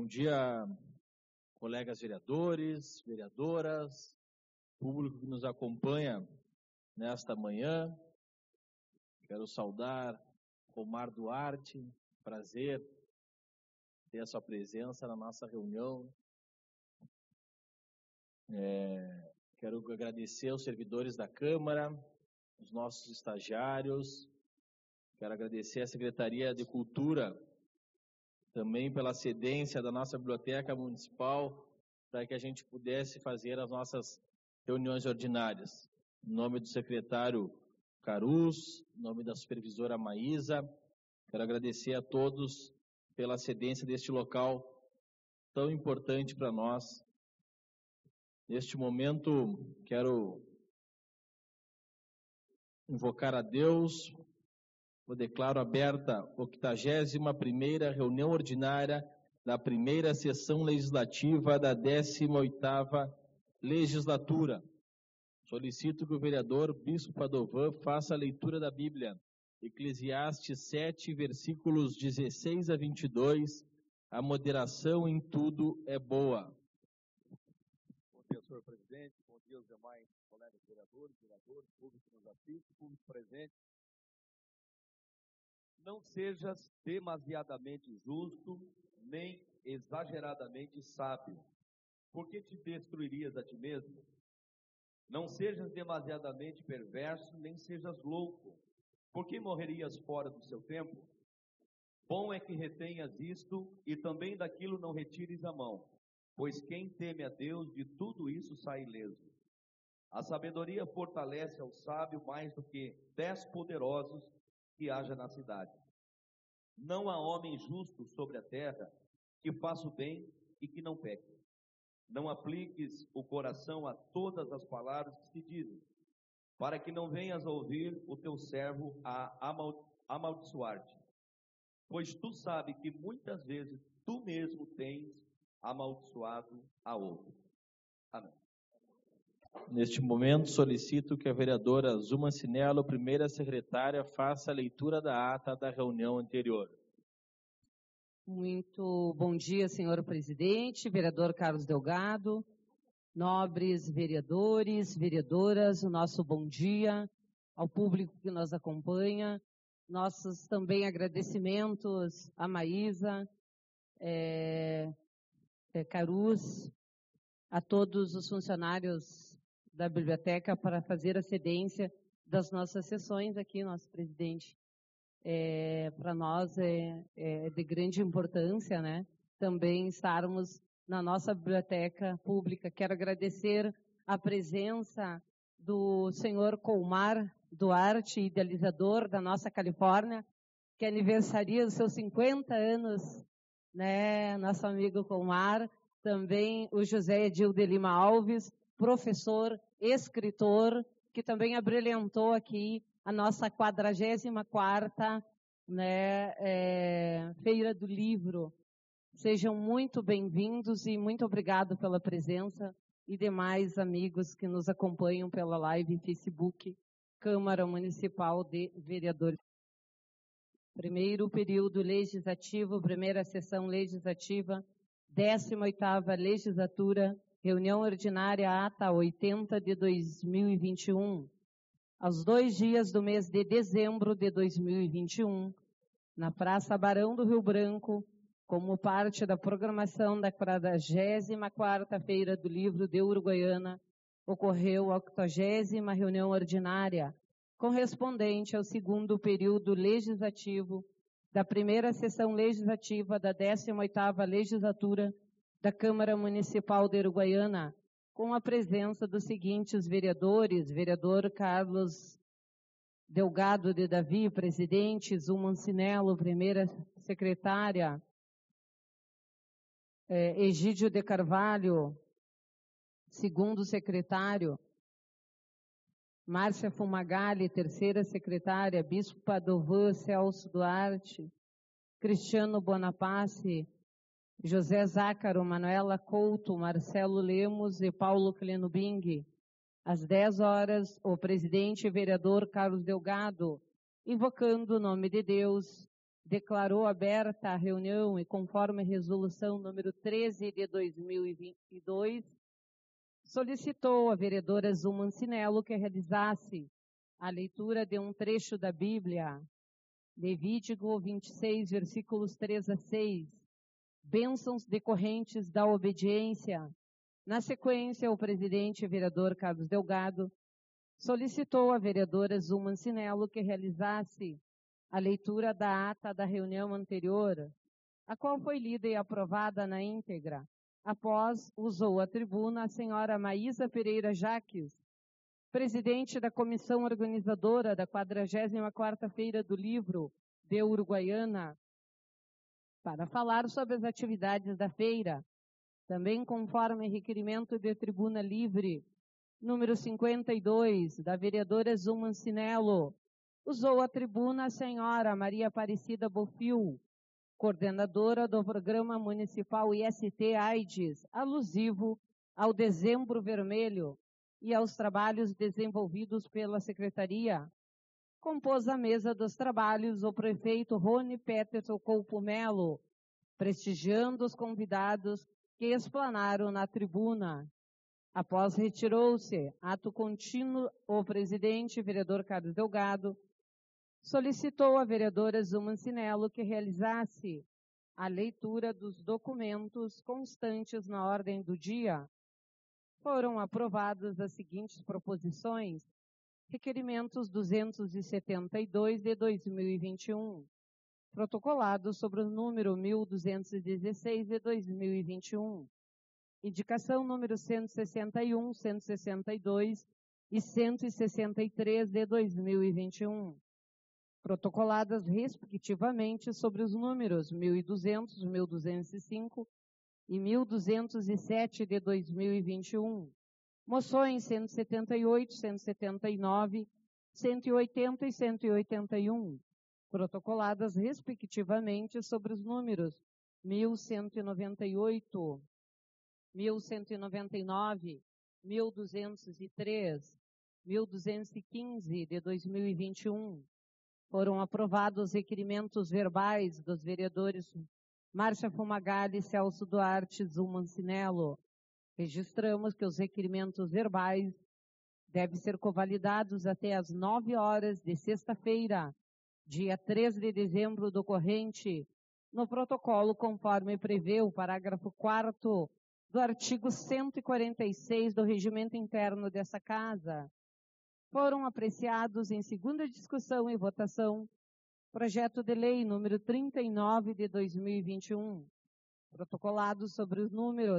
Bom dia, colegas vereadores, vereadoras, público que nos acompanha nesta manhã. Quero saudar Omar Duarte, prazer ter a sua presença na nossa reunião. Quero agradecer aos servidores da Câmara, os nossos estagiários. Quero agradecer à Secretaria de Cultura, também pela cedência da nossa Biblioteca Municipal, para que a gente pudesse fazer as nossas reuniões ordinárias. Em nome do secretário Carus, em nome da supervisora Maísa, quero agradecer a todos pela cedência deste local tão importante para nós. Neste momento, quero invocar a Deus. Eu declaro aberta a 81ª reunião ordinária da primeira sessão legislativa da 18ª legislatura. Solicito que o vereador Bispo Padovan faça a leitura da Bíblia. Eclesiastes 7, versículos 16 a 22. A moderação em tudo é boa. Bom dia, senhor presidente. Bom dia aos demais colegas vereadores, público que nos assiste, público presente. Não sejas demasiadamente justo, nem exageradamente sábio, porque te destruirias a ti mesmo. Não sejas demasiadamente perverso, nem sejas louco, porque morrerias fora do seu tempo. Bom é que retenhas isto, e também daquilo não retires a mão, pois quem teme a Deus de tudo isso sai ileso. A sabedoria fortalece ao sábio mais do que 10 poderosos que haja na cidade. Não há homem justo sobre a terra que faça o bem e que não peque. Não apliques o coração a todas as palavras que se dizem, para que não venhas a ouvir o teu servo a amaldiçoar-te. Pois tu sabes que muitas vezes tu mesmo tens amaldiçoado a outro. Amém. Neste momento, solicito que a vereadora Zuma Cinello, primeira secretária, faça a leitura da ata da reunião anterior. Muito bom dia, senhor presidente, vereador Carlos Delgado, nobres vereadores, vereadoras, o nosso bom dia ao público que nos acompanha. Nossos também agradecimentos a Maísa, Carus, a todos os funcionários da biblioteca para fazer a cedência das nossas sessões aqui, nosso presidente. Para nós é de grande importância, né? Também estarmos na nossa biblioteca pública. Quero agradecer a presença do senhor Omar Duarte, idealizador da nossa Califórnia, que aniversaria os seus 50 anos, né? Nosso amigo Omar. Também o José Edil de Lima Alves, professor, escritor, que também abrilhantou aqui a nossa 44ª, Feira do Livro. Sejam muito bem-vindos e muito obrigado pela presença e demais amigos que nos acompanham pela live Facebook Câmara Municipal de Vereadores. Primeiro período legislativo, primeira sessão legislativa, 18ª legislatura, reunião ordinária ata 80 de 2021. Aos 2 dias do mês de dezembro de 2021, na Praça Barão do Rio Branco, como parte da programação da 44ª Feira do Livro de Uruguaiana, ocorreu a 80ª reunião ordinária, correspondente ao segundo período legislativo da primeira sessão legislativa da 18ª legislatura da Câmara Municipal de Uruguaiana, com a presença dos seguintes vereadores: vereador Carlos Delgado de Davi, presidente; Zuma Cinello, primeira secretária; Egídio de Carvalho, segundo secretário; Márcia Fumagalli, terceira secretária; Bispo Padovan, Celso Duarte; Cristiano Bonapace, José Zácaro, Manuela Couto, Marcelo Lemos e Paulo Clenubing. Às 10 horas, o presidente e vereador Carlos Delgado, invocando o nome de Deus, declarou aberta a reunião e, conforme a resolução número 13 de 2022, solicitou à vereadora Zuma Ancinello que realizasse a leitura de um trecho da Bíblia, Levítico 26, versículos 3 a 6, bênçãos decorrentes da obediência. Na sequência, o presidente, vereador Carlos Delgado, solicitou à vereadora Zuma Ancinello que realizasse a leitura da ata da reunião anterior, a qual foi lida e aprovada na íntegra. Após, usou a tribuna a senhora Maísa Pereira Jaques, presidente da comissão organizadora da 44ª Feira do Livro de Uruguaiana, para falar sobre as atividades da feira, também conforme requerimento de tribuna livre, número 52, da vereadora Zuma Ancinello, usou a tribuna a senhora Maria Aparecida Bofil, coordenadora do Programa Municipal IST-AIDS, alusivo ao Dezembro Vermelho e aos trabalhos desenvolvidos pela Secretaria. Compôs a mesa dos trabalhos o prefeito Rony Peterson Coupo Melo, prestigiando os convidados que explanaram na tribuna. Após retirou-se, ato contínuo, o presidente, vereador Carlos Delgado, solicitou à vereadora Zuma Ancinello que realizasse a leitura dos documentos constantes na ordem do dia. Foram aprovadas as seguintes proposições: requerimentos 272 de 2021, protocolado sobre o número 1216 de 2021, indicação número 161, 162 e 163 de 2021, protocoladas respectivamente sobre os números 1200, 1205 e 1207 de 2021, moções 178, 179, 180 e 181, protocoladas respectivamente sobre os números 1198, 1199, 1203, 1215 de 2021. Foram aprovados os requerimentos verbais dos vereadores Márcia Fumagalli, Celso Duarte, Zuma Ancinello. Registramos que os requerimentos verbais devem ser convalidados até às 9 horas de sexta-feira, dia 3 de dezembro do corrente, no protocolo conforme prevê o parágrafo 4º do artigo 146 do Regimento Interno dessa Casa. Foram apreciados em segunda discussão e votação projeto de lei número 39 de 2021, protocolado sobre o número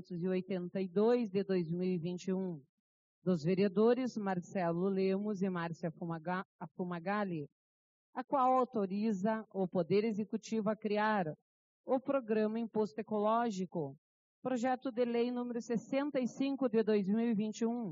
382 de 2021, dos vereadores Marcelo Lemos e Márcia Fumagalli, a qual autoriza o Poder Executivo a criar o Programa Imposto Ecológico, projeto de lei número 65 de 2021,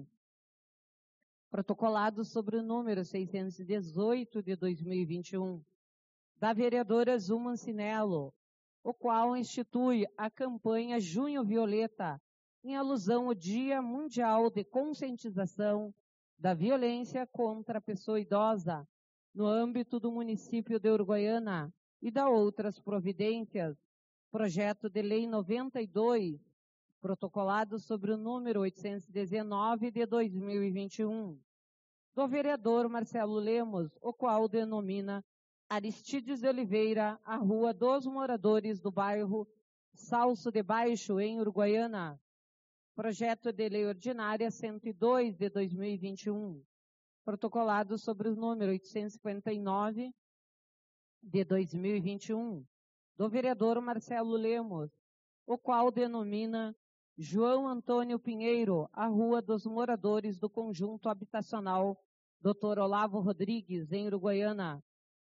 protocolado sobre o número 618 de 2021, da vereadora Zuma Ancinello, o qual institui a campanha Junho Violeta, em alusão ao Dia Mundial de Conscientização da Violência contra a Pessoa Idosa, no âmbito do município de Uruguaiana, e da outras providências, projeto de lei 92, protocolado sobre o número 819 de 2021, do vereador Marcelo Lemos, o qual denomina Aristides de Oliveira a Rua dos Moradores do bairro Salso de Baixo, em Uruguaiana, projeto de lei ordinária 102 de 2021, protocolado sobre o número 859 de 2021, do vereador Marcelo Lemos, o qual denomina João Antônio Pinheiro, a Rua dos Moradores do Conjunto Habitacional Dr. Olavo Rodrigues, em Uruguaiana.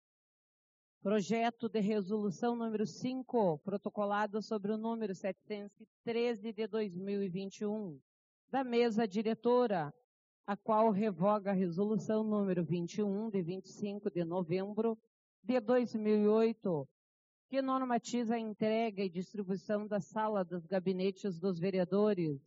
Projeto de resolução número 5, protocolado sobre o número 713 de 2021, da mesa diretora, a qual revoga a resolução número 21, de 25 de novembro de 2008, que normatiza a entrega e distribuição da sala dos gabinetes dos vereadores.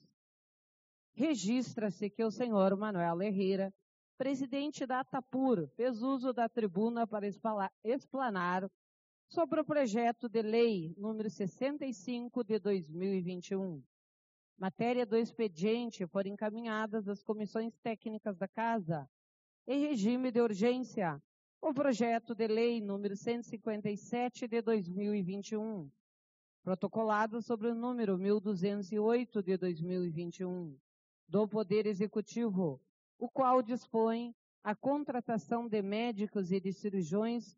Registra-se que o senhor Manuel Herrera, presidente da ATAPUR, fez uso da tribuna para explanar sobre o projeto de lei número 65 de 2021. Matéria do expediente foram encaminhadas às comissões técnicas da Casa, em regime de urgência, o projeto de lei número 157 de 2021, protocolado sobre o número 1208 de 2021, do Poder Executivo, o qual dispõe a contratação de médicos e de cirurgiões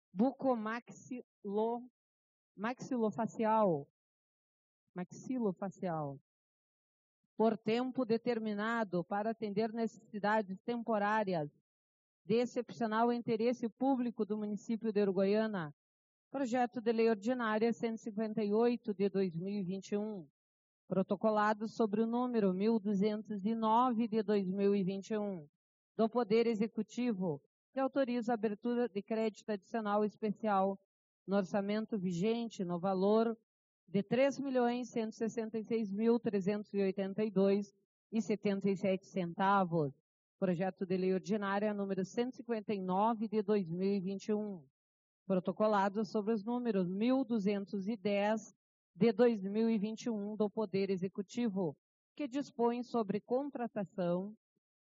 maxilofacial, por tempo determinado para atender necessidades temporárias de excepcional interesse público do município de Uruguaiana, projeto de lei ordinária 158 de 2021, protocolado sobre o número 1209 de 2021, do Poder Executivo, que autoriza a abertura de crédito adicional especial no orçamento vigente no valor de R$ 3.166.382,77. Projeto de lei ordinária número 159 de 2021, protocolado sobre os números 1210 de 2021 do Poder Executivo, que dispõe sobre contratação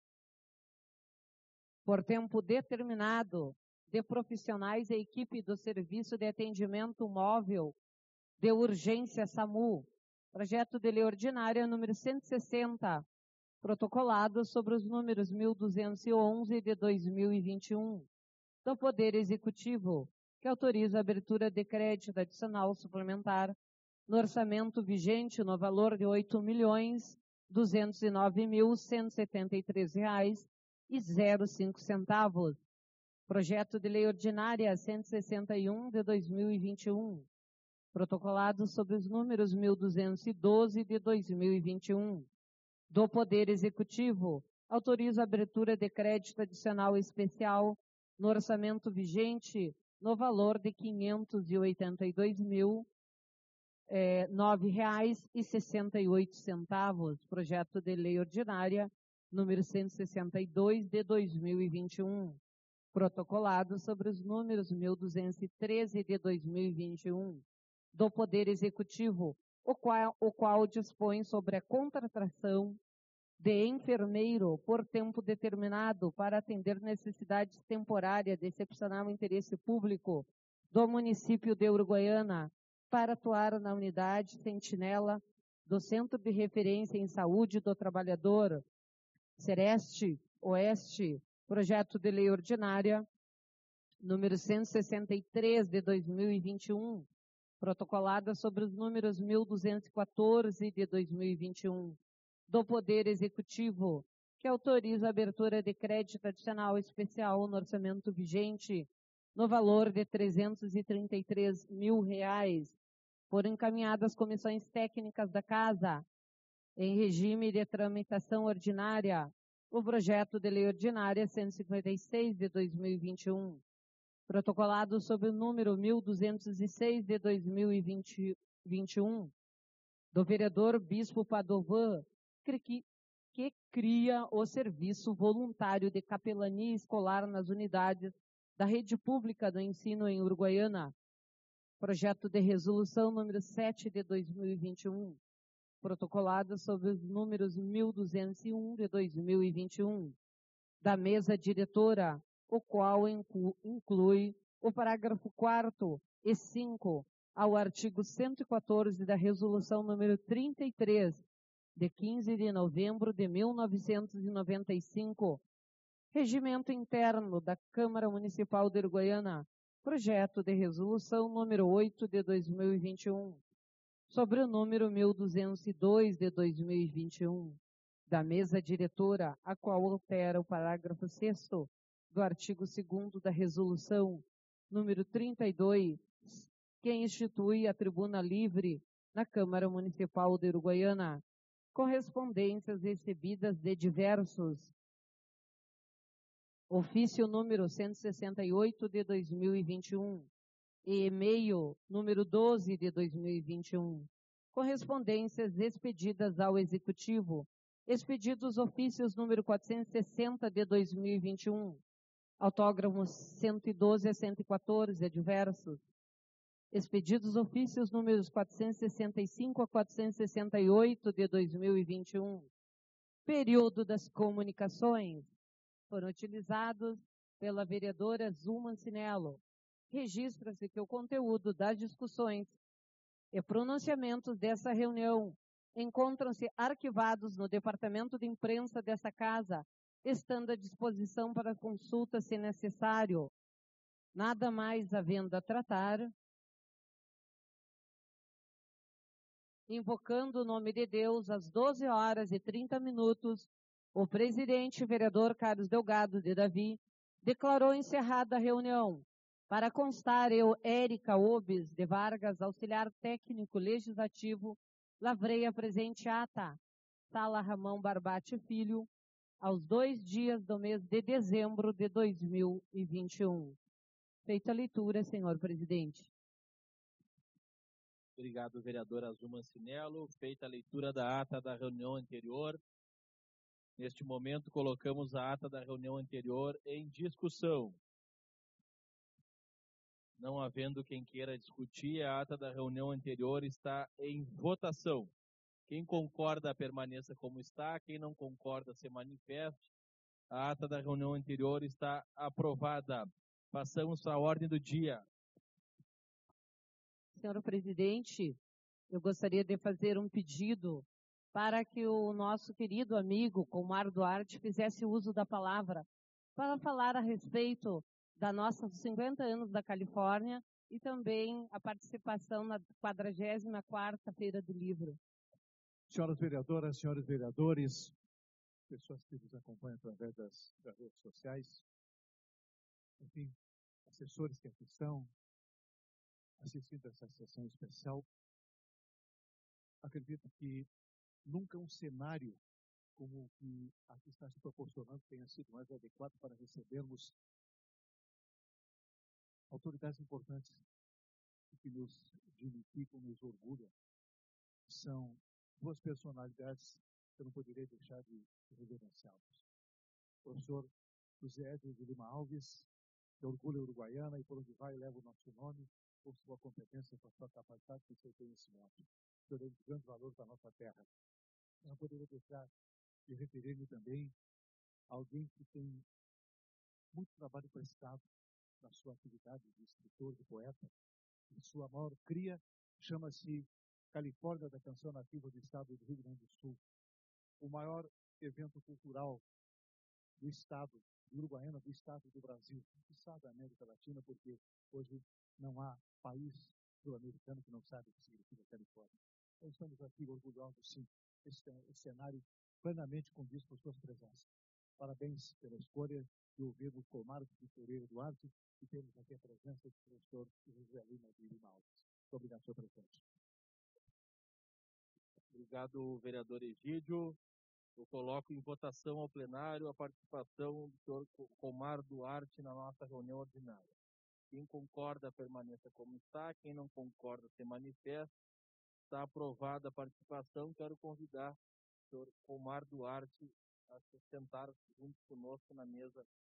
por tempo determinado de profissionais e equipe do Serviço de Atendimento Móvel de Urgência SAMU, projeto de lei ordinária número 160, protocolado sobre os números 1211 de 2021, do Poder Executivo, que autoriza a abertura de crédito adicional suplementar no orçamento vigente no valor de R$ 8.209.173,05. Projeto de lei ordinária 161 de 2021, protocolado sobre os números 1212 de 2021, do Poder Executivo, autoriza a abertura de crédito adicional especial no orçamento vigente no valor de R$ 582.009,68. Projeto de lei ordinária número 162 de 2021, protocolado sobre os números 1213 de 2021, do Poder Executivo, o qual dispõe sobre a contratação de enfermeiro por tempo determinado para atender necessidades temporárias de excepcional interesse público do município de Uruguaiana, para atuar na unidade sentinela do Centro de Referência em Saúde do Trabalhador, Sereste Oeste, projeto de lei ordinária número 163 de 2021, protocolada sobre os números 1214 de 2021, do Poder Executivo, que autoriza a abertura de crédito adicional especial no orçamento vigente no valor de R$ 333 mil, foram encaminhadas às comissões técnicas da Casa, em regime de tramitação ordinária, o projeto de lei ordinária 156 de 2021, protocolado sob o número 1206 de 2021, do vereador Bispo Padovan, que cria o serviço voluntário de capelania escolar nas unidades da rede pública do ensino em Uruguaiana, projeto de resolução número 7 de 2021, protocolado sob os números 1201 de 2021, da mesa diretora, o qual inclui o parágrafo 4º e 5 ao artigo 114 da Resolução número 33, de 15 de novembro de 1995, Regimento Interno da Câmara Municipal de Uruguaiana, projeto de resolução número 8 de 2021, sobre o número 1202 de 2021, da mesa diretora, a qual altera o parágrafo 6º do artigo 2º da resolução número 32, que institui a tribuna livre na Câmara Municipal de Uruguaiana, correspondências recebidas de diversos. Ofício número 168 de 2021 e e-mail número 12 de 2021. Correspondências expedidas ao Executivo. Expedidos ofícios número 460 de 2021. Autógrafos 112 a 114, diversos. expedidos ofícios números 465 a 468 de 2021. Período das comunicações foram utilizados pela vereadora Zulma Cinello. Registra-se que o conteúdo das discussões e pronunciamentos dessa reunião encontram-se arquivados no Departamento de Imprensa dessa Casa, estando à disposição para consulta se necessário. Nada mais havendo a tratar, invocando o nome de Deus, às 12h30, o presidente, vereador Carlos Delgado de Davi, declarou encerrada a reunião. Para constar, eu, Érica Obes de Vargas, auxiliar técnico legislativo, lavrei a presente ata, Sala Ramão Barbate Filho, aos 2 dias do mês de dezembro de 2021. Feita a leitura, senhor presidente. Obrigado, vereadora Zulma Cinello. Feita a leitura da ata da reunião anterior. Neste momento, colocamos a ata da reunião anterior em discussão. Não havendo quem queira discutir, a ata da reunião anterior está em votação. Quem concorda, permaneça como está. Quem não concorda, se manifeste. A ata da reunião anterior está aprovada. Passamos à ordem do dia. Senhor presidente, eu gostaria de fazer um pedido para que o nosso querido amigo Comar Duarte fizesse uso da palavra para falar a respeito da nossos 50 anos da Califórnia e também a participação na 44ª Feira do Livro. Senhoras vereadoras, senhores vereadores, pessoas que nos acompanham através das redes sociais, enfim, assessores que aqui estão, assistindo essa sessão especial, acredito que nunca um cenário como o que aqui está se proporcionando tenha sido mais adequado para recebermos autoridades importantes que nos dignificam, nos orgulham. São duas personalidades que eu não poderia deixar de reverenciá-los. O professor José Edson de Lima Alves, que orgulha a Uruguaiana e por onde vai leva o nosso nome, por sua competência, por sua capacidade e seu conhecimento. Senhor, é de grande valor para a nossa terra. Eu não poderia deixar de referir-me também a alguém que tem muito trabalho prestado na sua atividade de escritor, de poeta. E sua maior cria chama-se Califórnia da Canção Nativa do Estado do Rio Grande do Sul. O maior evento cultural do Estado de Uruguaiana, do Estado do Brasil, do Estado da América Latina, porque hoje não há país sul-americano que não sabe o que significa Califórnia. Então estamos aqui orgulhosos, sim. Esse cenário plenamente condiz com suas presenças. Parabéns pela escolha de ouvir o Comar de Pereira Duarte e temos aqui a presença do professor José Lima de Lima Alves. Muito obrigado, senhor presidente. Obrigado, vereador Egídio. Eu coloco em votação ao plenário a participação do senhor Comar Duarte na nossa reunião ordinária. Quem concorda, permaneça como está. Quem não concorda, se manifesta. Está aprovada a participação. Quero convidar o senhor Comar Duarte a se sentar junto conosco na mesa